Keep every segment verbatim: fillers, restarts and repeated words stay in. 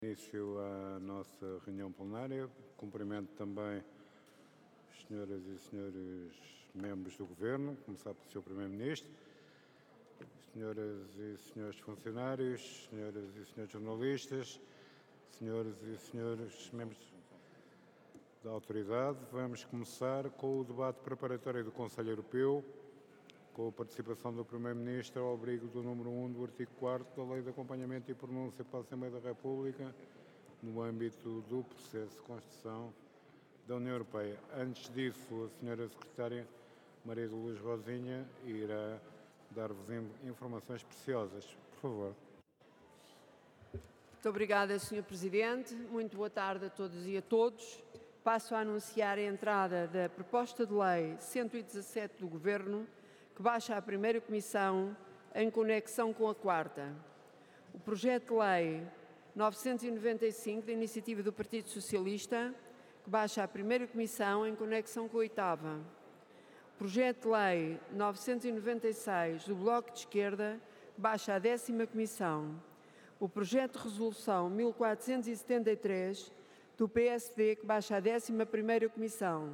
Início à nossa reunião plenária. Cumprimento também as senhoras e senhores membros do Governo, começar pelo senhor Primeiro-Ministro, senhoras e senhores funcionários, senhoras e senhores jornalistas, senhoras e senhores membros da autoridade. Vamos começar com o debate preparatório do Conselho Europeu, com a participação do Primeiro-Ministro ao abrigo do número um do artigo quarto da Lei de Acompanhamento e Pronúncia pela Assembleia da República, no âmbito do processo de construção da União Europeia. Antes disso, a senhora Secretária Maria de Luz Rosinha irá dar-vos informações preciosas. Por favor. Muito obrigada, senhor Presidente. Muito boa tarde a todos e a todos. Passo a anunciar a entrada da proposta de lei cento e dezassete do Governo, que baixa a primeira comissão em conexão com a quarta. O projeto de lei novecentos e noventa e cinco, da iniciativa do Partido Socialista, que baixa a primeira comissão em conexão com a oitava. O projeto de lei novecentos e noventa e seis, do Bloco de Esquerda, que baixa a décima comissão. O projeto de resolução mil quatrocentos e setenta e três, do P S D, que baixa a décima primeira comissão.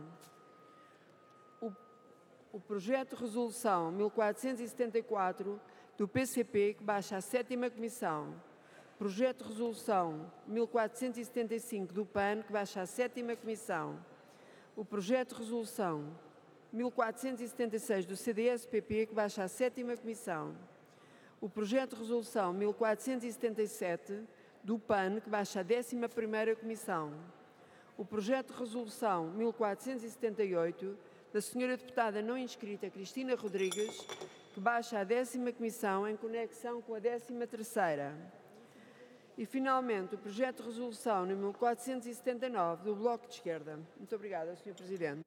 O projeto de resolução mil quatrocentos e setenta e quatro, do P C P, que baixa a sétima comissão. Projeto de resolução mil quatrocentos e setenta e cinco, do P A N, que baixa a sétima comissão. O projeto de resolução mil quatrocentos e setenta e seis, do C D S P P, que baixa a sétima comissão. O projeto de resolução mil quatrocentos e setenta e sete, do P A N, que baixa a décima primeira comissão. O projeto de resolução mil quatrocentos e setenta e oito, da senhora deputada não inscrita Cristina Rodrigues, que baixa a décima comissão em conexão com a décima terceira. E, finalmente, o projeto de resolução número quatrocentos e setenta e nove, do Bloco de Esquerda. Muito obrigada, senhor Presidente.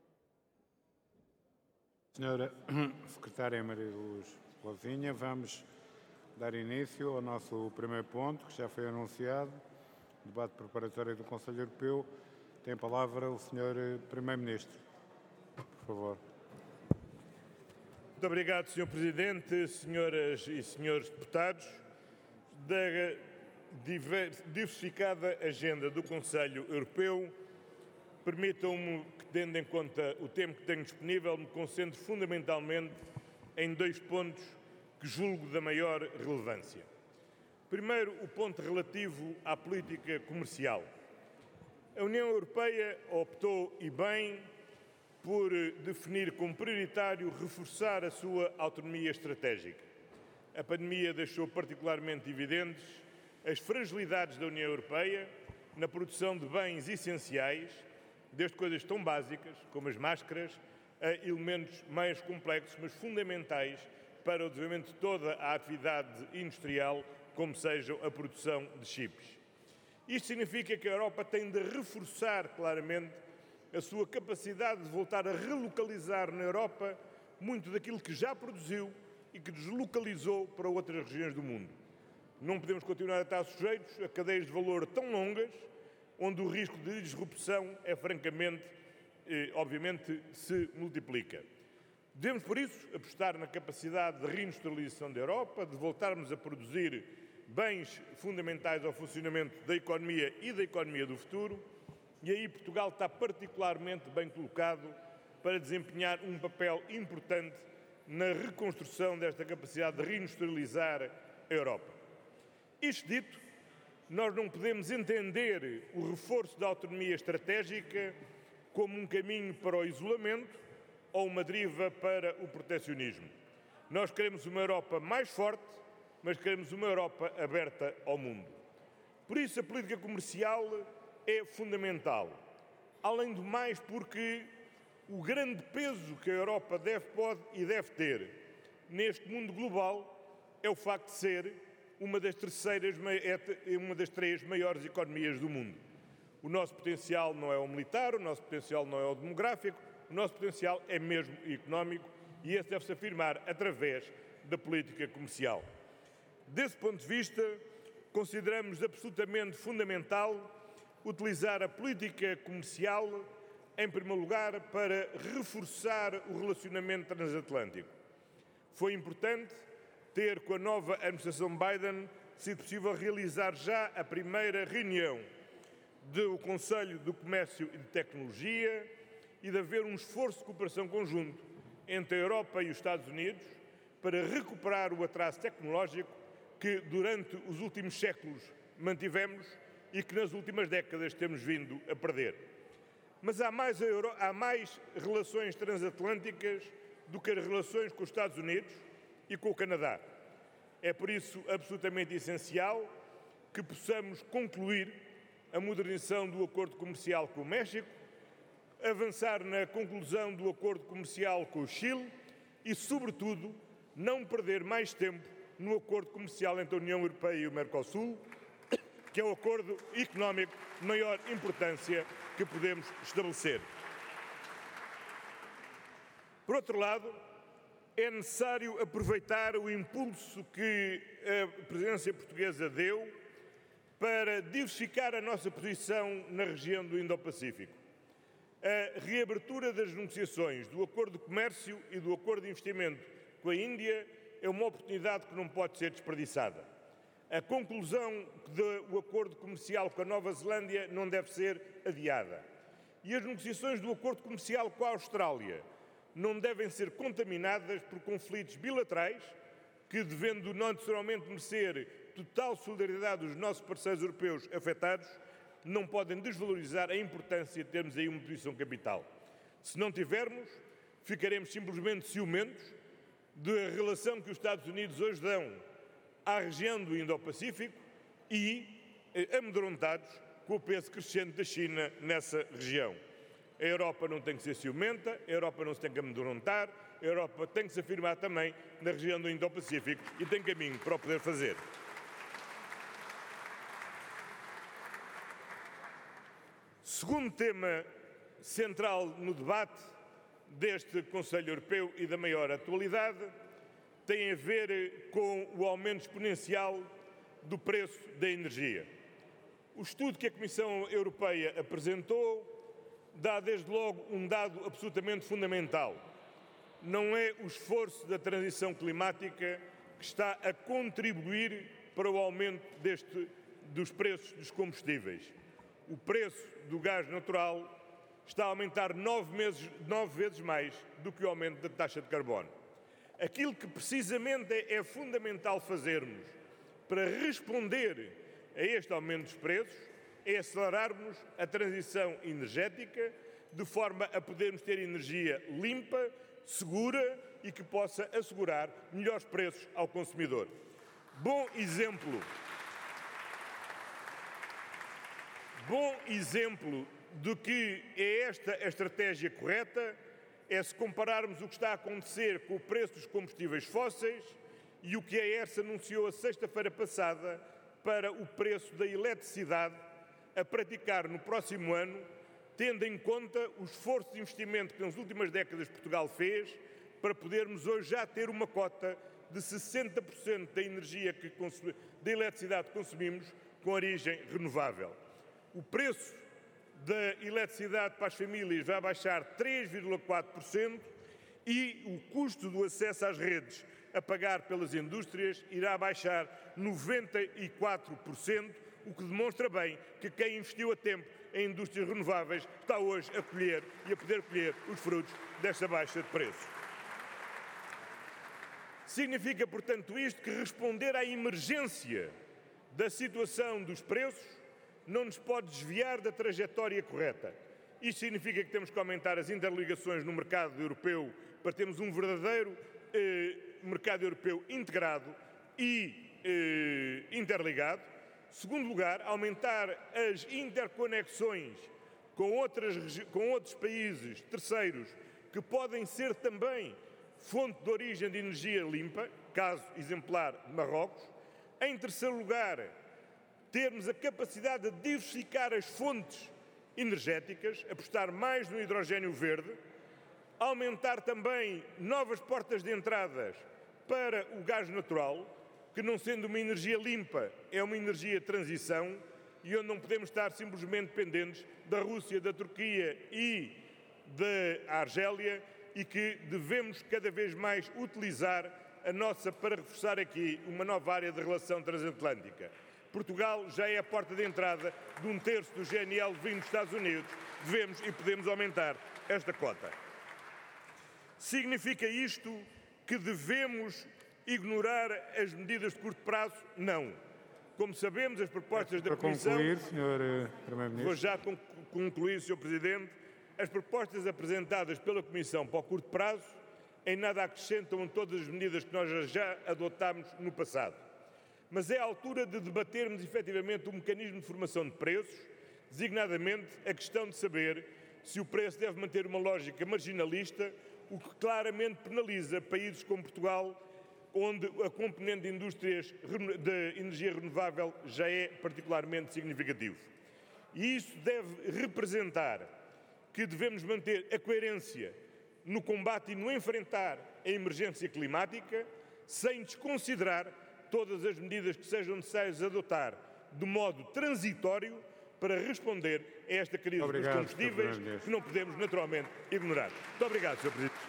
Senhora Secretária Maria de Luz Rosinha, vamos dar início ao nosso primeiro ponto, que já foi anunciado, debate preparatório do Conselho Europeu. Tem a palavra o senhor Primeiro-Ministro. Por favor. Muito obrigado, senhor Presidente, senhoras e senhores deputados. Da diversificada agenda do Conselho Europeu, permitam-me que, tendo em conta o tempo que tenho disponível, me concentre fundamentalmente em dois pontos que julgo da maior relevância. Primeiro, o ponto relativo à política comercial. A União Europeia optou, e bem, por definir como prioritário reforçar a sua autonomia estratégica. A pandemia deixou particularmente evidentes as fragilidades da União Europeia na produção de bens essenciais, desde coisas tão básicas como as máscaras, a elementos mais complexos, mas fundamentais para o desenvolvimento de toda a atividade industrial, como seja a produção de chips. Isto significa que a Europa tem de reforçar claramente a sua capacidade de voltar a relocalizar na Europa muito daquilo que já produziu e que deslocalizou para outras regiões do mundo. Não podemos continuar a estar sujeitos a cadeias de valor tão longas, onde o risco de disrupção é francamente, eh, obviamente, se multiplica. Devemos, por isso, apostar na capacidade de reindustrialização da Europa, de voltarmos a produzir bens fundamentais ao funcionamento da economia e da economia do futuro, e aí Portugal está particularmente bem colocado para desempenhar um papel importante na reconstrução desta capacidade de reindustrializar a Europa. Isto dito, nós não podemos entender o reforço da autonomia estratégica como um caminho para o isolamento ou uma deriva para o protecionismo. Nós queremos uma Europa mais forte, mas queremos uma Europa aberta ao mundo. Por isso, a política comercial é fundamental. Além do mais, porque o grande peso que a Europa deve, pode e deve ter neste mundo global é o facto de ser uma das, terceiras, uma das três maiores economias do mundo. O nosso potencial não é o militar, o nosso potencial não é o demográfico, o nosso potencial é mesmo económico e esse deve-se afirmar através da política comercial. Desse ponto de vista, consideramos absolutamente fundamental utilizar a política comercial, em primeiro lugar, para reforçar o relacionamento transatlântico. Foi importante ter, com a nova administração Biden, sido possível realizar já a primeira reunião do Conselho do Comércio e de Tecnologia e de haver um esforço de cooperação conjunto entre a Europa e os Estados Unidos para recuperar o atraso tecnológico que durante os últimos séculos mantivemos e que nas últimas décadas temos vindo a perder. Mas há mais, Euro... há mais relações transatlânticas do que as relações com os Estados Unidos e com o Canadá. É por isso absolutamente essencial que possamos concluir a modernização do acordo comercial com o México, avançar na conclusão do acordo comercial com o Chile e, sobretudo, não perder mais tempo no acordo comercial entre a União Europeia e o Mercosul, que é o acordo económico de maior importância que podemos estabelecer. Por outro lado, é necessário aproveitar o impulso que a presidência portuguesa deu para diversificar a nossa posição na região do Indo-Pacífico. A reabertura das negociações do Acordo de Comércio e do Acordo de Investimento com a Índia é uma oportunidade que não pode ser desperdiçada. A conclusão do acordo comercial com a Nova Zelândia não deve ser adiada. E as negociações do acordo comercial com a Austrália não devem ser contaminadas por conflitos bilaterais que, devendo não necessariamente merecer total solidariedade dos nossos parceiros europeus afetados, não podem desvalorizar a importância de termos aí uma posição capital. Se não tivermos, ficaremos simplesmente ciumentos da relação que os Estados Unidos hoje dão à região do Indo-Pacífico e amedrontados com o peso crescente da China nessa região. A Europa não tem que ser ciumenta, a Europa não se tem que amedrontar, a Europa tem que se afirmar também na região do Indo-Pacífico e tem caminho para o poder fazer. Segundo tema central no debate deste Conselho Europeu e da maior atualidade tem a ver com o aumento exponencial do preço da energia. O estudo que a Comissão Europeia apresentou dá desde logo um dado absolutamente fundamental. Não é o esforço da transição climática que está a contribuir para o aumento deste, dos preços dos combustíveis. O preço do gás natural está a aumentar nove, meses, nove vezes mais do que o aumento da taxa de carbono. Aquilo que precisamente é, é fundamental fazermos para responder a este aumento dos preços é acelerarmos a transição energética de forma a podermos ter energia limpa, segura e que possa assegurar melhores preços ao consumidor. Bom exemplo, bom exemplo do que é esta a estratégia correta é se compararmos o que está a acontecer com o preço dos combustíveis fósseis e o que a E R S anunciou a sexta-feira passada para o preço da eletricidade a praticar no próximo ano, tendo em conta o esforço de investimento que nas últimas décadas Portugal fez para podermos hoje já ter uma cota de sessenta por cento da energia que consumi- da eletricidade que consumimos com origem renovável. O preço da eletricidade para as famílias vai baixar três vírgula quatro por cento e o custo do acesso às redes a pagar pelas indústrias irá baixar noventa e quatro por cento, o que demonstra bem que quem investiu a tempo em indústrias renováveis está hoje a colher e a poder colher os frutos desta baixa de preço. Significa, portanto, isto que responder à emergência da situação dos preços não nos pode desviar da trajetória correta. Isto significa que temos que aumentar as interligações no mercado europeu para termos um verdadeiro eh, mercado europeu integrado e eh, interligado. Segundo lugar, aumentar as interconexões com, outras, com outros países terceiros que podem ser também fonte de origem de energia limpa, caso exemplar de Marrocos. Em terceiro lugar, termos a capacidade de diversificar as fontes energéticas, apostar mais no hidrogênio verde, aumentar também novas portas de entradas para o gás natural, que não sendo uma energia limpa, é uma energia de transição e onde não podemos estar simplesmente dependentes da Rússia, da Turquia e da Argélia e que devemos cada vez mais utilizar a nossa para reforçar aqui uma nova área de relação transatlântica. Portugal já é a porta de entrada de um terço do G N L vindo dos Estados Unidos. Devemos e podemos aumentar esta cota. Significa isto que devemos ignorar as medidas de curto prazo? Não. Como sabemos, as propostas da Comissão... Para concluir, senhor Primeiro-Ministro. Vou já concluir, senhor Presidente. As propostas apresentadas pela Comissão para o curto prazo em nada acrescentam a todas as medidas que nós já adotámos no passado. Mas é a altura de debatermos efetivamente o mecanismo de formação de preços, designadamente a questão de saber se o preço deve manter uma lógica marginalista, o que claramente penaliza países como Portugal, onde a componente de indústrias de energia renovável já é particularmente significativo. E isso deve representar que devemos manter a coerência no combate e no enfrentar a emergência climática, sem desconsiderar todas as medidas que sejam necessárias adotar de modo transitório para responder a esta crise Obrigado, dos combustíveis, que não podemos naturalmente ignorar. Muito obrigado, senhor Presidente.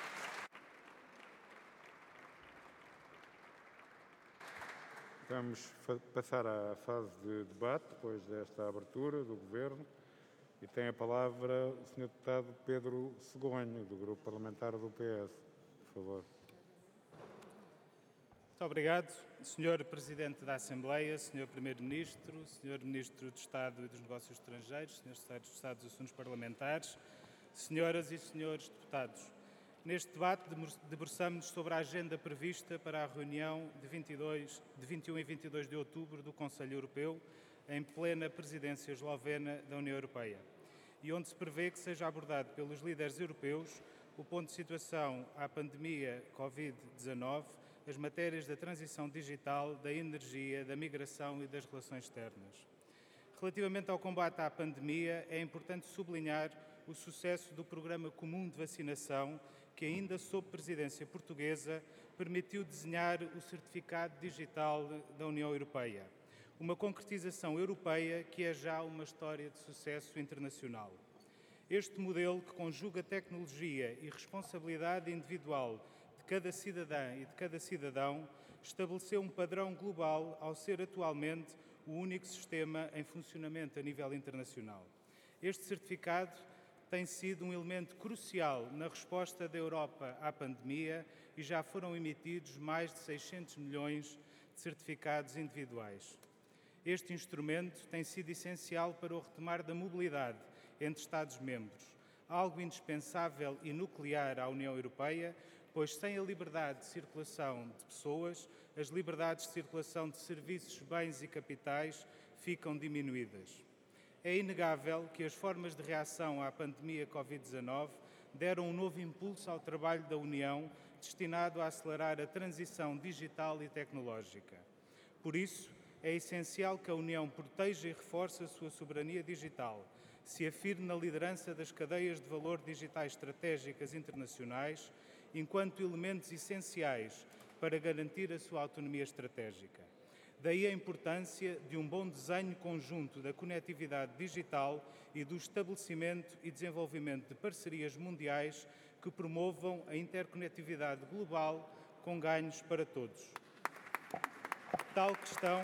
Vamos passar à fase de debate, depois desta abertura do Governo. E tem a palavra o senhor Deputado Pedro Cegonha, do Grupo Parlamentar do P S. Por favor. Muito obrigado, senhor Presidente da Assembleia, senhor Primeiro-Ministro, senhor Ministro de Estado e dos Negócios Estrangeiros, senhores Secretários de Estado dos Assuntos Parlamentares, senhoras e senhores deputados. Neste debate debruçamos sobre a agenda prevista para a reunião de, vinte e dois, de vinte e um e vinte e dois de outubro do Conselho Europeu, em plena presidência eslovena da União Europeia, e onde se prevê que seja abordado pelos líderes europeus o ponto de situação à pandemia covid dezanove, as matérias da transição digital, da energia, da migração e das relações externas. Relativamente ao combate à pandemia, é importante sublinhar o sucesso do Programa Comum de Vacinação, que ainda sob presidência portuguesa permitiu desenhar o Certificado Digital da União Europeia, uma concretização europeia que é já uma história de sucesso internacional. Este modelo, que conjuga tecnologia e responsabilidade individual de cada cidadã e de cada cidadão, estabeleceu um padrão global ao ser atualmente o único sistema em funcionamento a nível internacional. Este certificado tem sido um elemento crucial na resposta da Europa à pandemia e já foram emitidos mais de seiscentos milhões de certificados individuais. Este instrumento tem sido essencial para o retomar da mobilidade entre Estados-membros, algo indispensável e nuclear à União Europeia, pois sem a liberdade de circulação de pessoas, as liberdades de circulação de serviços, bens e capitais ficam diminuídas. É inegável que as formas de reação à pandemia covid dezanove deram um novo impulso ao trabalho da União, destinado a acelerar a transição digital e tecnológica. Por isso, é essencial que a União proteja e reforce a sua soberania digital, se afirme na liderança das cadeias de valor digitais estratégicas internacionais, enquanto elementos essenciais para garantir a sua autonomia estratégica. Daí a importância de um bom desenho conjunto da conectividade digital e do estabelecimento e desenvolvimento de parcerias mundiais que promovam a interconectividade global com ganhos para todos. Tal questão,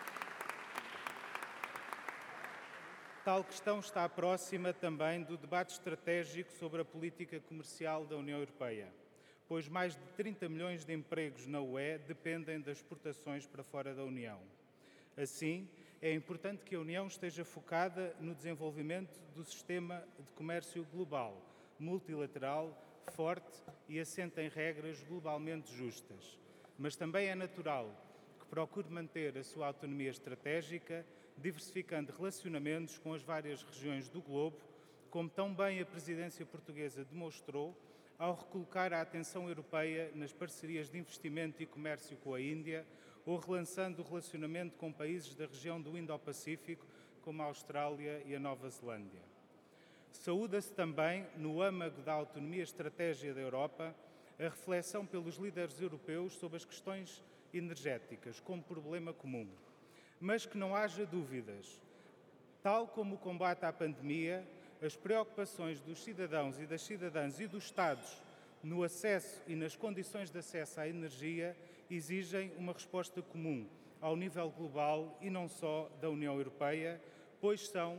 tal questão está próxima também do debate estratégico sobre a política comercial da União Europeia, pois mais de trinta milhões de empregos na U E dependem das exportações para fora da União. Assim, é importante que a União esteja focada no desenvolvimento do sistema de comércio global, multilateral, forte e assente em regras globalmente justas. Mas também é natural que procure manter a sua autonomia estratégica, diversificando relacionamentos com as várias regiões do globo, como tão bem a presidência portuguesa demonstrou ao recolocar a atenção europeia nas parcerias de investimento e comércio com a Índia ou relançando o relacionamento com países da região do Indo-Pacífico, como a Austrália e a Nova Zelândia. Saúda-se também, no âmago da autonomia estratégica da Europa, a reflexão pelos líderes europeus sobre as questões energéticas como problema comum. Mas que não haja dúvidas, tal como o combate à pandemia, as preocupações dos cidadãos e das cidadãs e dos Estados no acesso e nas condições de acesso à energia exigem uma resposta comum ao nível global e não só da União Europeia, pois são